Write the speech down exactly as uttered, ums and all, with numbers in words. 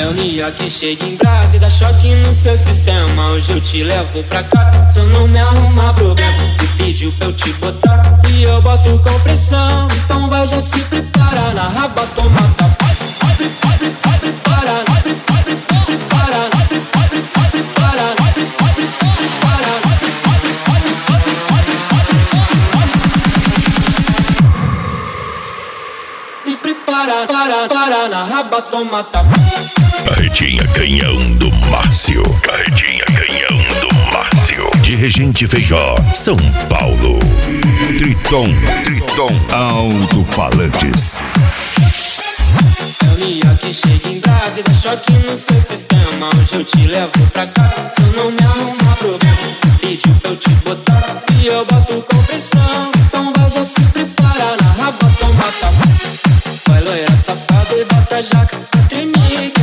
É o Nia que chega em brasa e dá choque no seu sistema. Hoje eu te levo pra casa, se eu não me arrumar problema. E pediu pra eu te botar e eu boto com pressão. Então vai, já se prepara, na raba toma tapa. Prepara, prepara, prepara, prepara, se prepara, para, para, na raba toma tapa. Carretinha Canhão do Márcio. Carretinha Canhão do Márcio. De Regente Feijó, São Paulo. Triton, Triton Alto-Falantes. É o Nia que chega em brasa e dá choque no seu sistema. Hoje eu te levo pra casa, se eu não me arrumar problema. Pediu pra eu te botar e eu boto com pressão. Então vai, já se prepara, na raba toma tapa. Vai loira safada e bota a jaca pra tremer.